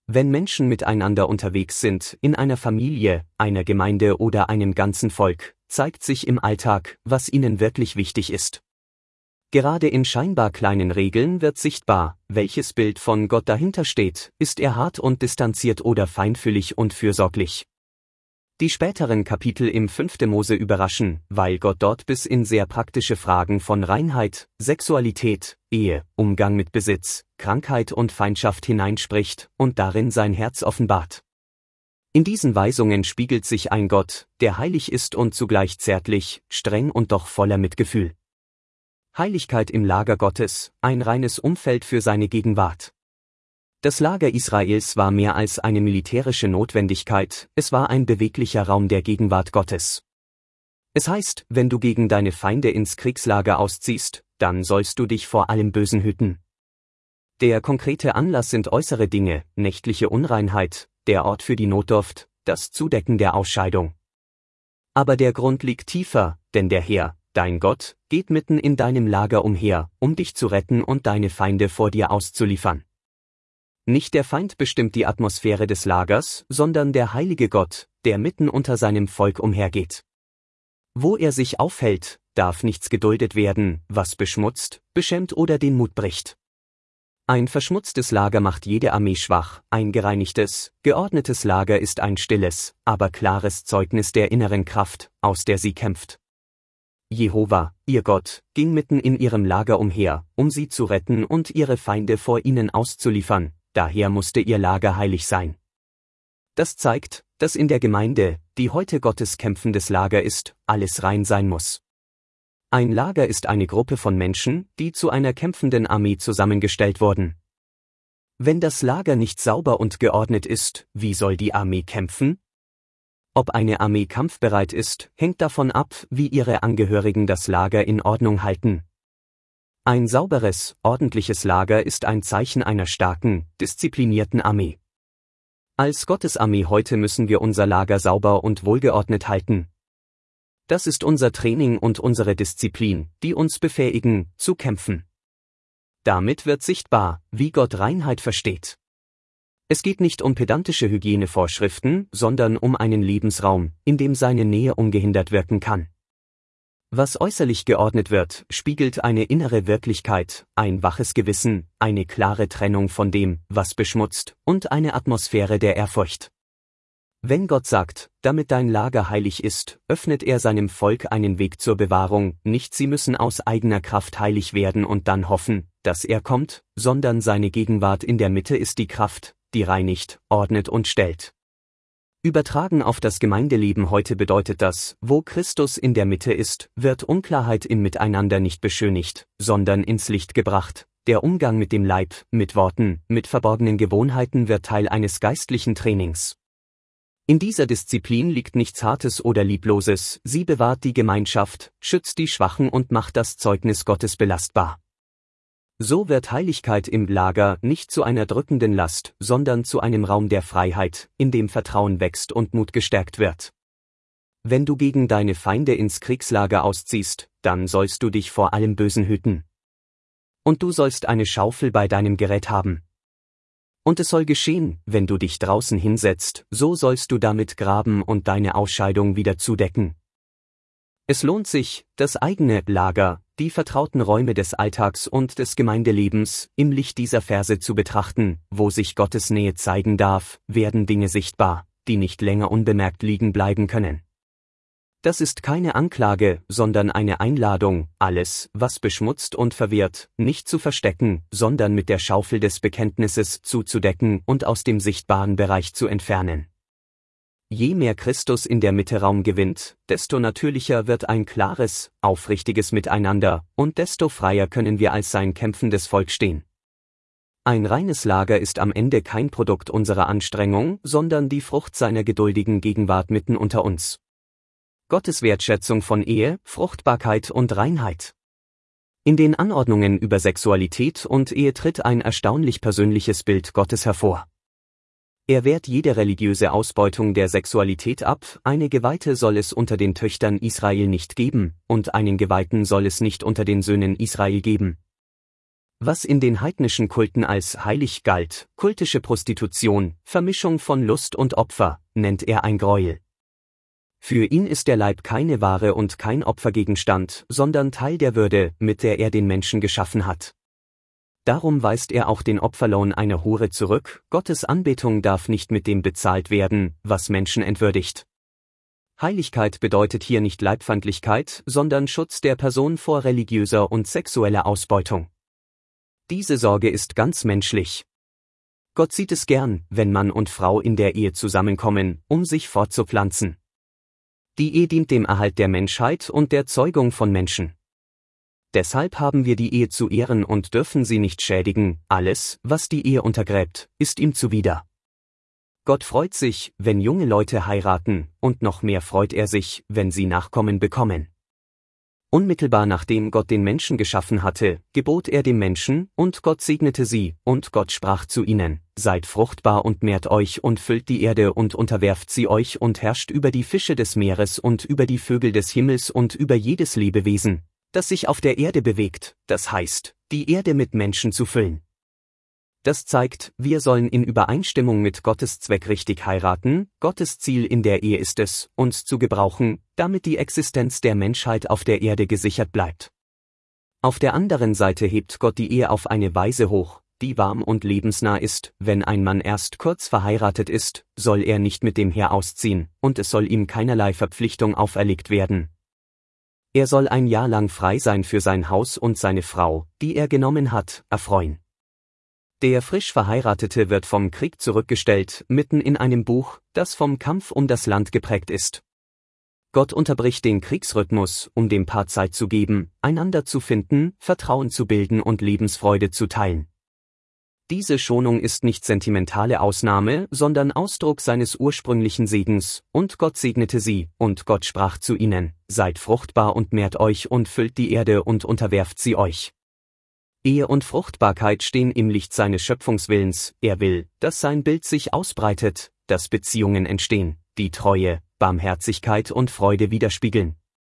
Wenn Menschen miteinander unterwegs sind, in einer Familie, einer Gemeinde oder einem ganzen Volk, zeigt sich im Alltag, was ihnen wirklich wichtig ist. Gerade in scheinbar kleinen Regeln wird sichtbar, welches Bild von Gott dahinter steht, ist er hart und distanziert oder feinfühlig und fürsorglich. Die späteren Kapitel im 5. Mose überraschen, weil Gott dort bis in sehr praktische Fragen von Reinheit, Sexualität, Ehe, Umgang mit Besitz, Krankheit und Feindschaft hineinspricht und darin sein Herz offenbart. In diesen Weisungen spiegelt sich ein Gott, der heilig ist und zugleich zärtlich, streng und doch voller Mitgefühl. Heiligkeit im Lager Gottes, ein reines Umfeld für seine Gegenwart. Das Lager Israels war mehr als eine militärische Notwendigkeit, es war ein beweglicher Raum der Gegenwart Gottes. Es heißt, wenn du gegen deine Feinde ins Kriegslager ausziehst, dann sollst du dich vor allem Bösen hüten. Der konkrete Anlass sind äußere Dinge, nächtliche Unreinheit, der Ort für die Notdurft, das Zudecken der Ausscheidung. Aber der Grund liegt tiefer, denn der Herr, dein Gott, geht mitten in deinem Lager umher, um dich zu retten und deine Feinde vor dir auszuliefern. Nicht der Feind bestimmt die Atmosphäre des Lagers, sondern der heilige Gott, der mitten unter seinem Volk umhergeht. Wo er sich aufhält, darf nichts geduldet werden, was beschmutzt, beschämt oder den Mut bricht. Ein verschmutztes Lager macht jede Armee schwach, ein gereinigtes, geordnetes Lager ist ein stilles, aber klares Zeugnis der inneren Kraft, aus der sie kämpft. Jehova, ihr Gott, ging mitten in ihrem Lager umher, um sie zu retten und ihre Feinde vor ihnen auszuliefern. Daher musste ihr Lager heilig sein. Das zeigt, dass in der Gemeinde, die heute Gottes kämpfendes Lager ist, alles rein sein muss. Ein Lager ist eine Gruppe von Menschen, die zu einer kämpfenden Armee zusammengestellt wurden. Wenn das Lager nicht sauber und geordnet ist, wie soll die Armee kämpfen? Ob eine Armee kampfbereit ist, hängt davon ab, wie ihre Angehörigen das Lager in Ordnung halten. Ein sauberes, ordentliches Lager ist ein Zeichen einer starken, disziplinierten Armee. Als Gottesarmee heute müssen wir unser Lager sauber und wohlgeordnet halten. Das ist unser Training und unsere Disziplin, die uns befähigen, zu kämpfen. Damit wird sichtbar, wie Gott Reinheit versteht. Es geht nicht um pedantische Hygienevorschriften, sondern um einen Lebensraum, in dem seine Nähe ungehindert wirken kann. Was äußerlich geordnet wird, spiegelt eine innere Wirklichkeit, ein waches Gewissen, eine klare Trennung von dem, was beschmutzt, und eine Atmosphäre der Ehrfurcht. Wenn Gott sagt, damit dein Lager heilig ist, öffnet er seinem Volk einen Weg zur Bewahrung, nicht sie müssen aus eigener Kraft heilig werden und dann hoffen, dass er kommt, sondern seine Gegenwart in der Mitte ist die Kraft, die reinigt, ordnet und stellt. Übertragen auf das Gemeindeleben heute bedeutet das, wo Christus in der Mitte ist, wird Unklarheit im Miteinander nicht beschönigt, sondern ins Licht gebracht. Der Umgang mit dem Leib, mit Worten, mit verborgenen Gewohnheiten wird Teil eines geistlichen Trainings. In dieser Disziplin liegt nichts Hartes oder Liebloses, sie bewahrt die Gemeinschaft, schützt die Schwachen und macht das Zeugnis Gottes belastbar. So wird Heiligkeit im Lager nicht zu einer drückenden Last, sondern zu einem Raum der Freiheit, in dem Vertrauen wächst und Mut gestärkt wird. Wenn du gegen deine Feinde ins Kriegslager ausziehst, dann sollst du dich vor allem Bösen hüten. Und du sollst eine Schaufel bei deinem Gerät haben. Und es soll geschehen, wenn du dich draußen hinsetzt, so sollst du damit graben und deine Ausscheidung wieder zudecken. Es lohnt sich, das eigene Lager, die vertrauten Räume des Alltags und des Gemeindelebens, im Licht dieser Verse zu betrachten, wo sich Gottes Nähe zeigen darf, werden Dinge sichtbar, die nicht länger unbemerkt liegen bleiben können. Das ist keine Anklage, sondern eine Einladung, alles, was beschmutzt und verwirrt, nicht zu verstecken, sondern mit der Schaufel des Bekenntnisses zuzudecken und aus dem sichtbaren Bereich zu entfernen. Je mehr Christus in der Mitte Raum gewinnt, desto natürlicher wird ein klares, aufrichtiges Miteinander, und desto freier können wir als sein kämpfendes Volk stehen. Ein reines Lager ist am Ende kein Produkt unserer Anstrengung, sondern die Frucht seiner geduldigen Gegenwart mitten unter uns. Gottes Wertschätzung von Ehe, Fruchtbarkeit und Reinheit. In den Anordnungen über Sexualität und Ehe tritt ein erstaunlich persönliches Bild Gottes hervor. Er wehrt jede religiöse Ausbeutung der Sexualität ab, eine Geweihte soll es unter den Töchtern Israel nicht geben, und einen Geweihten soll es nicht unter den Söhnen Israel geben. Was in den heidnischen Kulten als heilig galt, kultische Prostitution, Vermischung von Lust und Opfer, nennt er ein Gräuel. Für ihn ist der Leib keine Ware und kein Opfergegenstand, sondern Teil der Würde, mit der er den Menschen geschaffen hat. Darum weist er auch den Opferlohn einer Hure zurück, Gottes Anbetung darf nicht mit dem bezahlt werden, was Menschen entwürdigt. Heiligkeit bedeutet hier nicht Leibfeindlichkeit, sondern Schutz der Person vor religiöser und sexueller Ausbeutung. Diese Sorge ist ganz menschlich. Gott sieht es gern, wenn Mann und Frau in der Ehe zusammenkommen, um sich fortzupflanzen. Die Ehe dient dem Erhalt der Menschheit und der Zeugung von Menschen. Deshalb haben wir die Ehe zu ehren und dürfen sie nicht schädigen, alles, was die Ehe untergräbt, ist ihm zuwider. Gott freut sich, wenn junge Leute heiraten, und noch mehr freut er sich, wenn sie Nachkommen bekommen. Unmittelbar nachdem Gott den Menschen geschaffen hatte, gebot er dem Menschen, und Gott segnete sie, und Gott sprach zu ihnen: Seid fruchtbar und mehrt euch und füllt die Erde und unterwerft sie euch und herrscht über die Fische des Meeres und über die Vögel des Himmels und über jedes Lebewesen, das sich auf der Erde bewegt, das heißt, die Erde mit Menschen zu füllen. Das zeigt, wir sollen in Übereinstimmung mit Gottes Zweck richtig heiraten. Gottes Ziel in der Ehe ist es, uns zu gebrauchen, damit die Existenz der Menschheit auf der Erde gesichert bleibt. Auf der anderen Seite hebt Gott die Ehe auf eine Weise hoch, die warm und lebensnah ist. Wenn ein Mann erst kurz verheiratet ist, soll er nicht mit dem Heer ausziehen, und es soll ihm keinerlei Verpflichtung auferlegt werden. Er soll ein Jahr lang frei sein für sein Haus und seine Frau, die er genommen hat, erfreuen. Der frisch Verheiratete wird vom Krieg zurückgestellt, mitten in einem Buch, das vom Kampf um das Land geprägt ist. Gott unterbricht den Kriegsrhythmus, um dem Paar Zeit zu geben, einander zu finden, Vertrauen zu bilden und Lebensfreude zu teilen. Diese Schonung ist nicht sentimentale Ausnahme, sondern Ausdruck seines ursprünglichen Segens, und Gott segnete sie, und Gott sprach zu ihnen: Seid fruchtbar und mehrt euch und füllt die Erde und unterwerft sie euch. Ehe und Fruchtbarkeit stehen im Licht seines Schöpfungswillens. Er will, dass sein Bild sich ausbreitet, dass Beziehungen entstehen, die Treue, Barmherzigkeit und Freude widerspiegeln.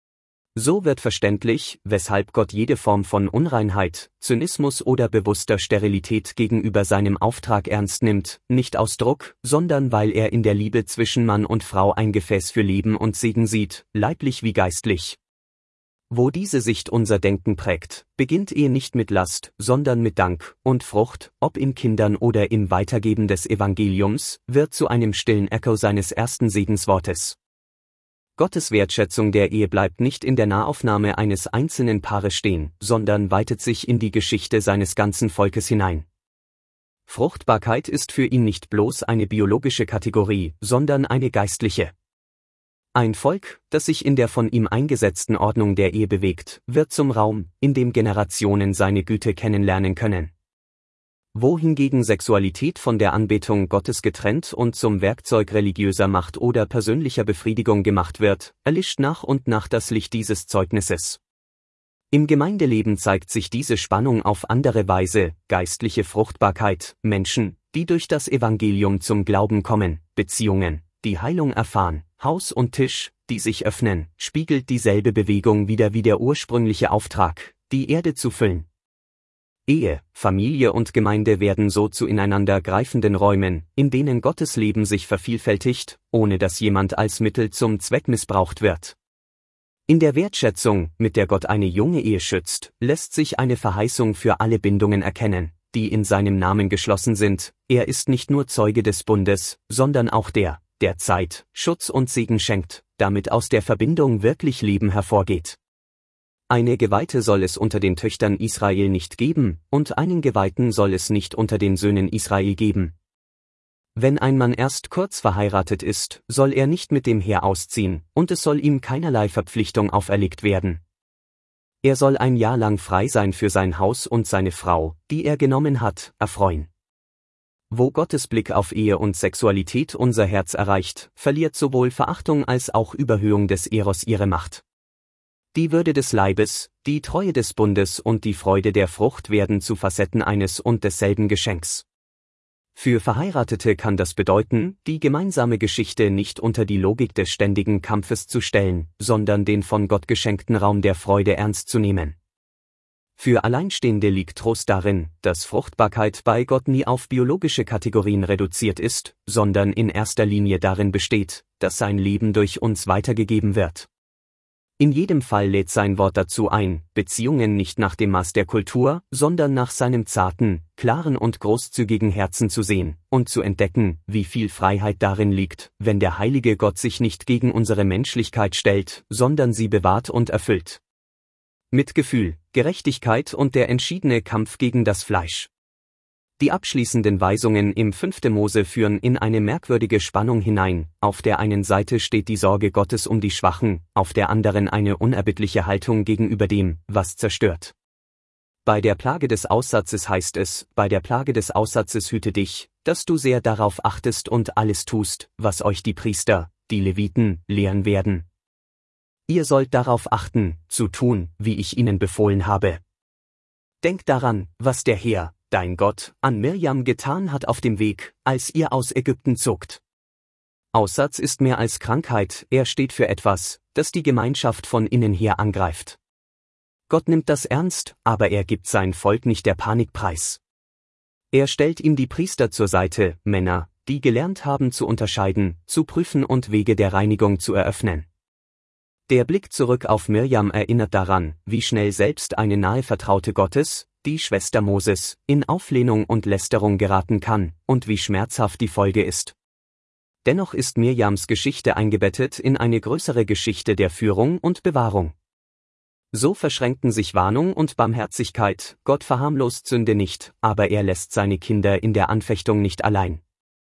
So wird verständlich, weshalb Gott jede Form von Unreinheit, Zynismus oder bewusster Sterilität gegenüber seinem Auftrag ernst nimmt, nicht aus Druck, sondern weil er in der Liebe zwischen Mann und Frau ein Gefäß für Leben und Segen sieht, leiblich wie geistlich. Wo diese Sicht unser Denken prägt, beginnt Ehe nicht mit Last, sondern mit Dank, und Frucht, ob in Kindern oder im Weitergeben des Evangeliums, wird zu einem stillen Echo seines ersten Segenswortes. Gottes Wertschätzung der Ehe bleibt nicht in der Nahaufnahme eines einzelnen Paares stehen, sondern weitet sich in die Geschichte seines ganzen Volkes hinein. Fruchtbarkeit ist für ihn nicht bloß eine biologische Kategorie, sondern eine geistliche. Ein Volk, das sich in der von ihm eingesetzten Ordnung der Ehe bewegt, wird zum Raum, in dem Generationen seine Güte kennenlernen können. Wohingegen Sexualität von der Anbetung Gottes getrennt und zum Werkzeug religiöser Macht oder persönlicher Befriedigung gemacht wird, erlischt nach und nach das Licht dieses Zeugnisses. Im Gemeindeleben zeigt sich diese Spannung auf andere Weise: geistliche Fruchtbarkeit, Menschen, die durch das Evangelium zum Glauben kommen, Beziehungen, die Heilung erfahren, Haus und Tisch, die sich öffnen, spiegelt dieselbe Bewegung wider wie der ursprüngliche Auftrag, die Erde zu füllen. Ehe, Familie und Gemeinde werden so zu ineinander greifenden Räumen, in denen Gottes Leben sich vervielfältigt, ohne dass jemand als Mittel zum Zweck missbraucht wird. In der Wertschätzung, mit der Gott eine junge Ehe schützt, lässt sich eine Verheißung für alle Bindungen erkennen, die in seinem Namen geschlossen sind. Er ist nicht nur Zeuge des Bundes, sondern auch der Zeit, Schutz und Segen schenkt, damit aus der Verbindung wirklich Leben hervorgeht. Eine Geweihte soll es unter den Töchtern Israel nicht geben, und einen Geweihten soll es nicht unter den Söhnen Israel geben. Wenn ein Mann erst kurz verheiratet ist, soll er nicht mit dem Heer ausziehen, und es soll ihm keinerlei Verpflichtung auferlegt werden. Er soll ein Jahr lang frei sein für sein Haus und seine Frau, die er genommen hat, erfreuen. Wo Gottes Blick auf Ehe und Sexualität unser Herz erreicht, verliert sowohl Verachtung als auch Überhöhung des Eros ihre Macht. Die Würde des Leibes, die Treue des Bundes und die Freude der Frucht werden zu Facetten eines und desselben Geschenks. Für Verheiratete kann das bedeuten, die gemeinsame Geschichte nicht unter die Logik des ständigen Kampfes zu stellen, sondern den von Gott geschenkten Raum der Freude ernst zu nehmen. Für Alleinstehende liegt Trost darin, dass Fruchtbarkeit bei Gott nie auf biologische Kategorien reduziert ist, sondern in erster Linie darin besteht, dass sein Leben durch uns weitergegeben wird. In jedem Fall lädt sein Wort dazu ein, Beziehungen nicht nach dem Maß der Kultur, sondern nach seinem zarten, klaren und großzügigen Herzen zu sehen und zu entdecken, wie viel Freiheit darin liegt, wenn der heilige Gott sich nicht gegen unsere Menschlichkeit stellt, sondern sie bewahrt und erfüllt. Mitgefühl, Gerechtigkeit und der entschiedene Kampf gegen das Fleisch. Die abschließenden Weisungen im 5. Mose führen in eine merkwürdige Spannung hinein. Auf der einen Seite steht die Sorge Gottes um die Schwachen, auf der anderen eine unerbittliche Haltung gegenüber dem, was zerstört. Bei der Plage des Aussatzes heißt es, bei der Plage des Aussatzes hüte dich, dass du sehr darauf achtest und alles tust, was euch die Priester, die Leviten, lehren werden. Ihr sollt darauf achten, zu tun, wie ich ihnen befohlen habe. Denkt daran, was der Herr, dein Gott, an Mirjam getan hat auf dem Weg, als ihr aus Ägypten zogt. Aussatz ist mehr als Krankheit, er steht für etwas, das die Gemeinschaft von innen her angreift. Gott nimmt das ernst, aber er gibt sein Volk nicht der Panik preis. Er stellt ihm die Priester zur Seite, Männer, die gelernt haben zu unterscheiden, zu prüfen und Wege der Reinigung zu eröffnen. Der Blick zurück auf Mirjam erinnert daran, wie schnell selbst eine nahe Vertraute Gottes, die Schwester Moses, in Auflehnung und Lästerung geraten kann, und wie schmerzhaft die Folge ist. Dennoch ist Mirjams Geschichte eingebettet in eine größere Geschichte der Führung und Bewahrung. So verschränken sich Warnung und Barmherzigkeit, Gott verharmlost Sünde nicht, aber er lässt seine Kinder in der Anfechtung nicht allein.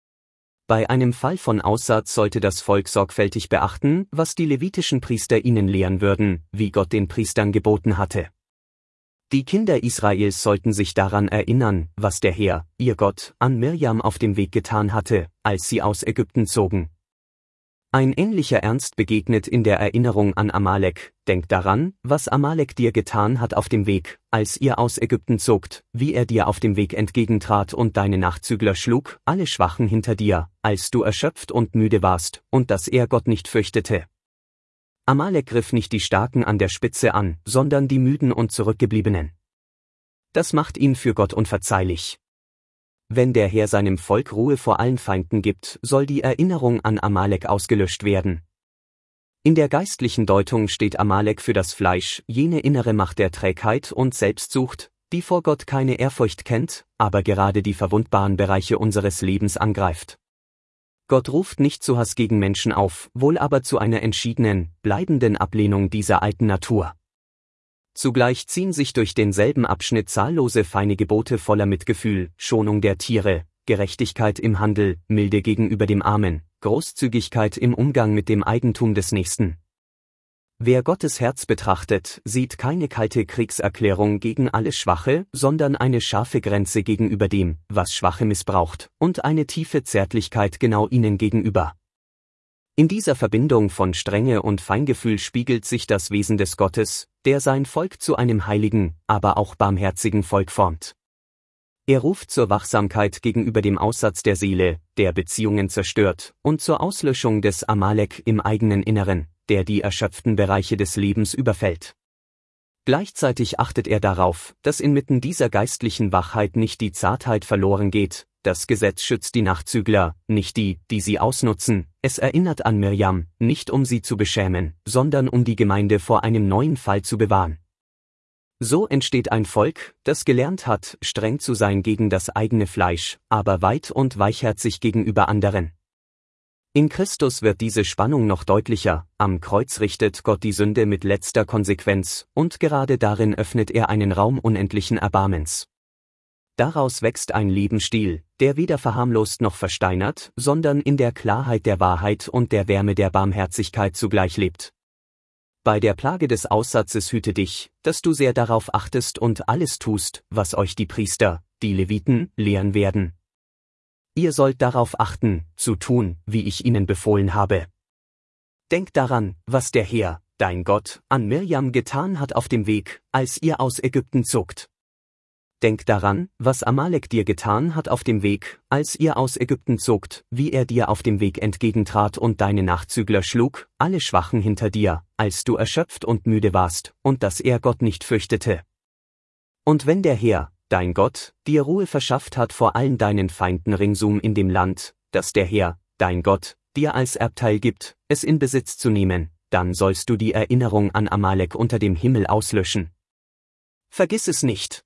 Bei einem Fall von Aussatz sollte das Volk sorgfältig beachten, was die levitischen Priester ihnen lehren würden, wie Gott den Priestern geboten hatte. Die Kinder Israels sollten sich daran erinnern, was der Herr, ihr Gott, an Mirjam auf dem Weg getan hatte, als sie aus Ägypten zogen. Ein ähnlicher Ernst begegnet in der Erinnerung an Amalek. Denk daran, was Amalek dir getan hat auf dem Weg, als ihr aus Ägypten zogt, wie er dir auf dem Weg entgegentrat und deine Nachzügler schlug, alle Schwachen hinter dir, als du erschöpft und müde warst, und dass er Gott nicht fürchtete. Amalek griff nicht die Starken an der Spitze an, sondern die Müden und Zurückgebliebenen. Das macht ihn für Gott unverzeihlich. Wenn der Herr seinem Volk Ruhe vor allen Feinden gibt, soll die Erinnerung an Amalek ausgelöscht werden. In der geistlichen Deutung steht Amalek für das Fleisch, jene innere Macht der Trägheit und Selbstsucht, die vor Gott keine Ehrfurcht kennt, aber gerade die verwundbaren Bereiche unseres Lebens angreift. Gott ruft nicht zu Hass gegen Menschen auf, wohl aber zu einer entschiedenen, bleibenden Ablehnung dieser alten Natur. Zugleich ziehen sich durch denselben Abschnitt zahllose feine Gebote voller Mitgefühl, Schonung der Tiere, Gerechtigkeit im Handel, Milde gegenüber dem Armen, Großzügigkeit im Umgang mit dem Eigentum des Nächsten. Wer Gottes Herz betrachtet, sieht keine kalte Kriegserklärung gegen alles Schwache, sondern eine scharfe Grenze gegenüber dem, was Schwache missbraucht, und eine tiefe Zärtlichkeit genau ihnen gegenüber. In dieser Verbindung von Strenge und Feingefühl spiegelt sich das Wesen des Gottes, der sein Volk zu einem heiligen, aber auch barmherzigen Volk formt. Er ruft zur Wachsamkeit gegenüber dem Aussatz der Seele, der Beziehungen zerstört, und zur Auslöschung des Amalek im eigenen Inneren, der die erschöpften Bereiche des Lebens überfällt. Gleichzeitig achtet er darauf, dass inmitten dieser geistlichen Wachheit nicht die Zartheit verloren geht. Das Gesetz schützt die Nachzügler, nicht die, die sie ausnutzen. Es erinnert an Mirjam, nicht um sie zu beschämen, sondern um die Gemeinde vor einem neuen Fall zu bewahren. So entsteht ein Volk, das gelernt hat, streng zu sein gegen das eigene Fleisch, aber weit und weichherzig gegenüber anderen. In Christus wird diese Spannung noch deutlicher, am Kreuz richtet Gott die Sünde mit letzter Konsequenz, und gerade darin öffnet er einen Raum unendlichen Erbarmens. Daraus wächst ein Lebensstil, der weder verharmlost noch versteinert, sondern in der Klarheit der Wahrheit und der Wärme der Barmherzigkeit zugleich lebt. Bei der Plage des Aussatzes hüte dich, dass du sehr darauf achtest und alles tust, was euch die Priester, die Leviten, lehren werden. Ihr sollt darauf achten, zu tun, wie ich ihnen befohlen habe. Denkt daran, was der Herr, dein Gott, an Mirjam getan hat auf dem Weg, als ihr aus Ägypten zogt. Denk daran, was Amalek dir getan hat auf dem Weg, als ihr aus Ägypten zogt, wie er dir auf dem Weg entgegentrat und deine Nachzügler schlug, alle Schwachen hinter dir, als du erschöpft und müde warst, und dass er Gott nicht fürchtete. Und wenn der Herr, dein Gott, dir Ruhe verschafft hat vor allen deinen Feinden ringsum in dem Land, das der Herr, dein Gott, dir als Erbteil gibt, es in Besitz zu nehmen, dann sollst du die Erinnerung an Amalek unter dem Himmel auslöschen. Vergiss es nicht.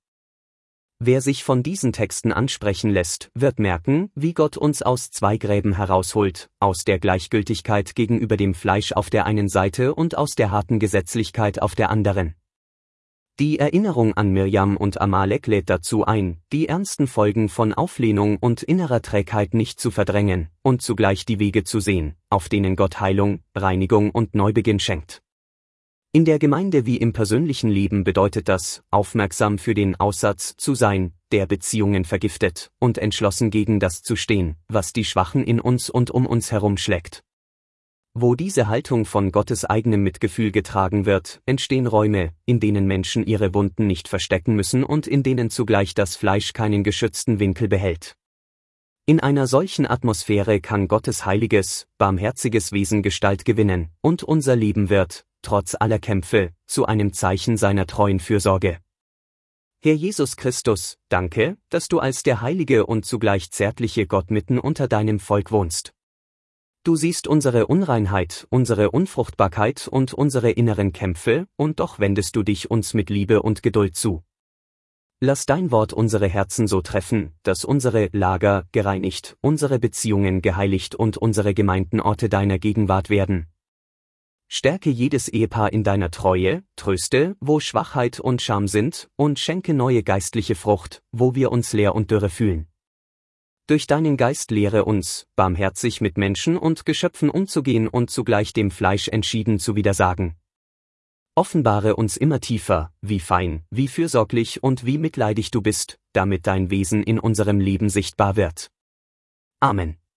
Wer sich von diesen Texten ansprechen lässt, wird merken, wie Gott uns aus zwei Gräben herausholt, aus der Gleichgültigkeit gegenüber dem Fleisch auf der einen Seite und aus der harten Gesetzlichkeit auf der anderen. Die Erinnerung an Mirjam und Amalek lädt dazu ein, die ernsten Folgen von Auflehnung und innerer Trägheit nicht zu verdrängen und zugleich die Wege zu sehen, auf denen Gott Heilung, Reinigung und Neubeginn schenkt. In der Gemeinde wie im persönlichen Leben bedeutet das, aufmerksam für den Aussatz zu sein, der Beziehungen vergiftet, und entschlossen gegen das zu stehen, was die Schwachen in uns und um uns herum schlägt. Wo diese Haltung von Gottes eigenem Mitgefühl getragen wird, entstehen Räume, in denen Menschen ihre Wunden nicht verstecken müssen und in denen zugleich das Fleisch keinen geschützten Winkel behält. In einer solchen Atmosphäre kann Gottes heiliges, barmherziges Wesen Gestalt gewinnen, und unser Leben wird, trotz aller Kämpfe, zu einem Zeichen seiner treuen Fürsorge. Herr Jesus Christus, danke, dass du als der heilige und zugleich zärtliche Gott mitten unter deinem Volk wohnst. Du siehst unsere Unreinheit, unsere Unfruchtbarkeit und unsere inneren Kämpfe, und doch wendest du dich uns mit Liebe und Geduld zu. Lass dein Wort unsere Herzen so treffen, dass unsere Lager gereinigt, unsere Beziehungen geheiligt und unsere Gemeinden Orte deiner Gegenwart werden. Stärke jedes Ehepaar in deiner Treue, tröste, wo Schwachheit und Scham sind, und schenke neue geistliche Frucht, wo wir uns leer und dürre fühlen. Durch deinen Geist lehre uns, barmherzig mit Menschen und Geschöpfen umzugehen und zugleich dem Fleisch entschieden zu widersagen. Offenbare uns immer tiefer, wie fein, wie fürsorglich und wie mitleidig du bist, damit dein Wesen in unserem Leben sichtbar wird. Amen.